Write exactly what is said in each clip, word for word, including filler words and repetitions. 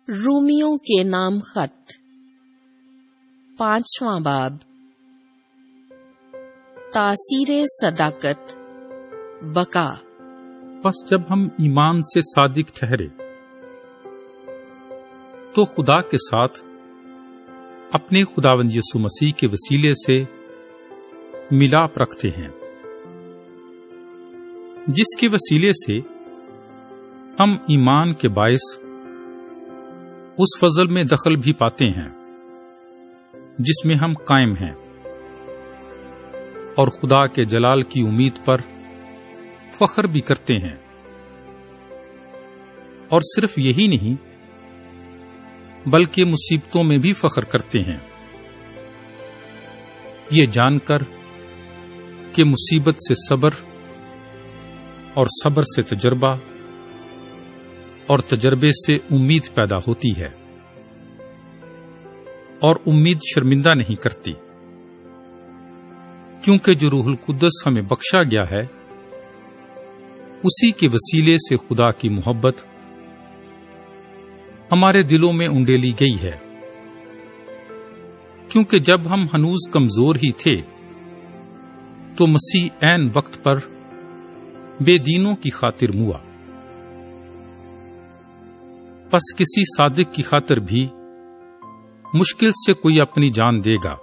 رومیوں کے نام خط پانچواں باب تاثیر صداقت بقا۔ پس جب ہم ایمان سے صادق ٹھہرے تو خدا کے ساتھ اپنے خداوند یسوع مسیح کے وسیلے سے ملاپ رکھتے ہیں، جس کے وسیلے سے ہم ایمان کے باعث اس فضل میں دخل بھی پاتے ہیں جس میں ہم قائم ہیں، اور خدا کے جلال کی امید پر فخر بھی کرتے ہیں۔ اور صرف یہی نہیں بلکہ مصیبتوں میں بھی فخر کرتے ہیں، یہ جان کر کہ مصیبت سے صبر اور صبر سے تجربہ اور تجربے سے امید پیدا ہوتی ہے، اور امید شرمندہ نہیں کرتی، کیونکہ جو روح القدس ہمیں بخشا گیا ہے اسی کے وسیلے سے خدا کی محبت ہمارے دلوں میں انڈیلی گئی ہے، کیونکہ جب ہم ہنوز کمزور ہی تھے تو مسیح عین وقت پر بے دینوں کی خاطر موا۔ پس کسی صادق کی خاطر بھی مشکل سے کوئی اپنی جان دے گا،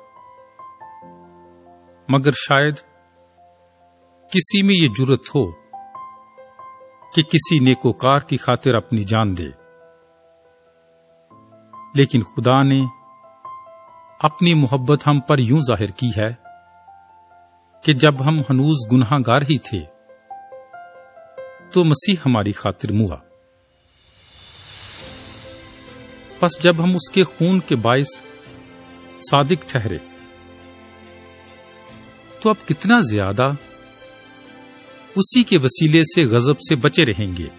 مگر شاید کسی میں یہ جرت ہو کہ کسی نیکوکار کی خاطر اپنی جان دے۔ لیکن خدا نے اپنی محبت ہم پر یوں ظاہر کی ہے کہ جب ہم ہنوز گناہ گار ہی تھے تو مسیح ہماری خاطر موا۔ پس جب ہم اس کے خون کے باعث صادق ٹھہرے تو اب کتنا زیادہ اسی کے وسیلے سے غضب سے بچے رہیں گے،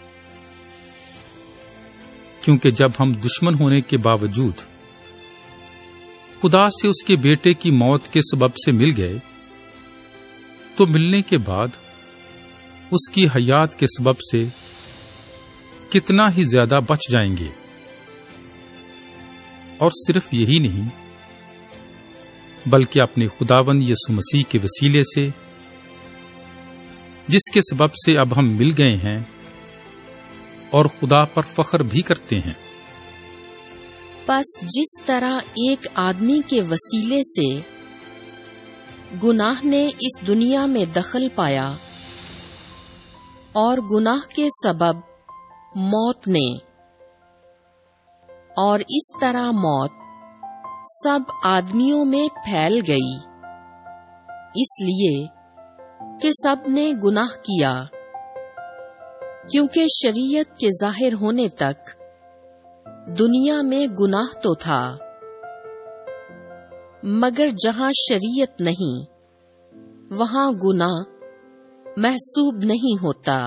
کیونکہ جب ہم دشمن ہونے کے باوجود خدا سے اس کے بیٹے کی موت کے سبب سے مل گئے تو ملنے کے بعد اس کی حیات کے سبب سے کتنا ہی زیادہ بچ جائیں گے۔ اور صرف یہی نہیں بلکہ اپنے خداوند یسوع مسیح کے وسیلے سے، جس کے سبب سے اب ہم مل گئے ہیں اور خدا پر فخر بھی کرتے ہیں۔ پس جس طرح ایک آدمی کے وسیلے سے گناہ نے اس دنیا میں دخل پایا اور گناہ کے سبب موت نے، اور اس طرح موت سب آدمیوں میں پھیل گئی، اس لیے کہ سب نے گناہ کیا، کیونکہ شریعت کے ظاہر ہونے تک دنیا میں گناہ تو تھا، مگر جہاں شریعت نہیں وہاں گناہ محسوب نہیں ہوتا،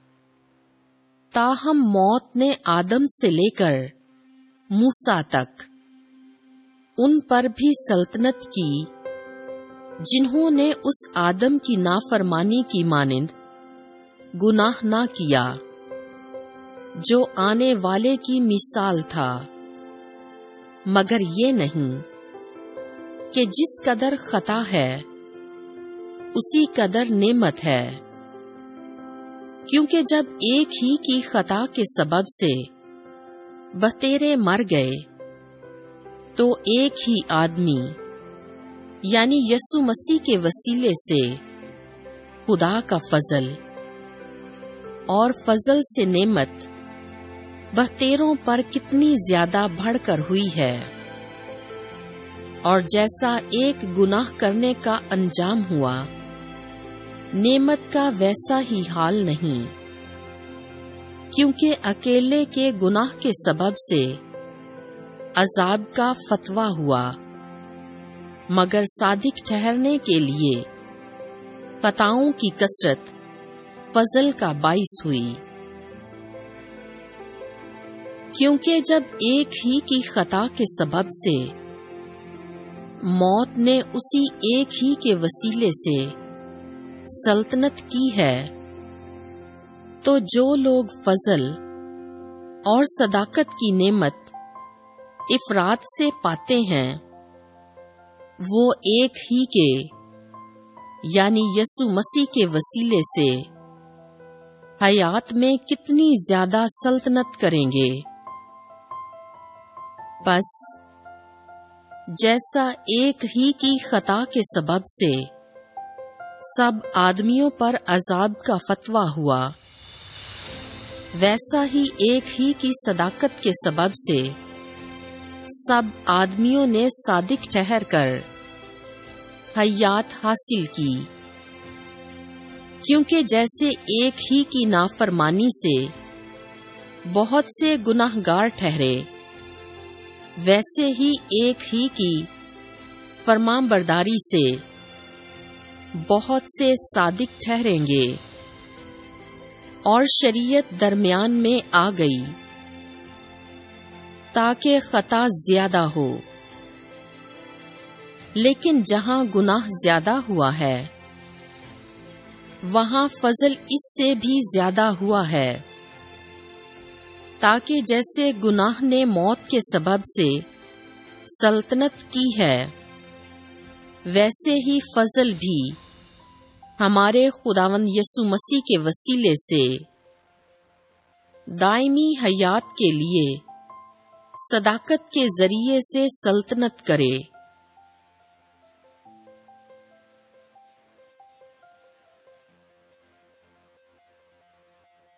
تاہم موت نے آدم سے لے کر موسیٰ تک ان پر بھی سلطنت کی جنہوں نے اس آدم کی نافرمانی کی مانند گناہ نہ کیا جو آنے والے کی مثال تھا، مگر یہ نہیں کہ جس قدر خطا ہے اسی قدر نعمت ہے، کیونکہ جب ایک ہی کی خطا کے سبب سے بتیرے مر گئے تو ایک ہی آدمی یعنی یسوع مسیح کے وسیلے سے خدا کا فضل اور فضل سے نعمت بہتیروں پر کتنی زیادہ بڑھ کر ہوئی ہے۔ اور جیسا ایک گناہ کرنے کا انجام ہوا، نعمت کا ویسا ہی حال نہیں، کیونکہ اکیلے کے گناہ کے سبب سے عذاب کا فتویٰ ہوا، مگر صادق ٹھہرنے کے لیے خطاؤں کی کثرت فضل کا باعث ہوئی، کیونکہ جب ایک ہی کی خطا کے سبب سے موت نے اسی ایک ہی کے وسیلے سے سلطنت کی ہے، تو جو لوگ فضل اور صداقت کی نعمت افراد سے پاتے ہیں، وہ ایک ہی کے یعنی یسوع مسیح کے وسیلے سے حیات میں کتنی زیادہ سلطنت کریں گے۔ پس جیسا ایک ہی کی خطا کے سبب سے سب آدمیوں پر عذاب کا فتویٰ ہوا، ویسا ہی ایک ہی کی صداقت کے سبب سے سب آدمیوں نے صادق ٹھہر کر حیات حاصل کی، کیونکہ جیسے ایک ہی کی نافرمانی سے بہت سے گناہگار ٹھہرے، ویسے ہی ایک ہی کی فرمان برداری سے بہت سے صادق ٹھہریں گے۔ اور شریعت درمیان میں آ گئی تاکہ خطا زیادہ ہو، لیکن جہاں گناہ زیادہ ہوا ہے وہاں فضل اس سے بھی زیادہ ہوا ہے، تاکہ جیسے گناہ نے موت کے سبب سے سلطنت کی ہے، ویسے ہی فضل بھی ہمارے خداوند یسوع مسیح کے وسیلے سے دائمی حیات کے لیے صداقت کے ذریعے سے سلطنت کرے۔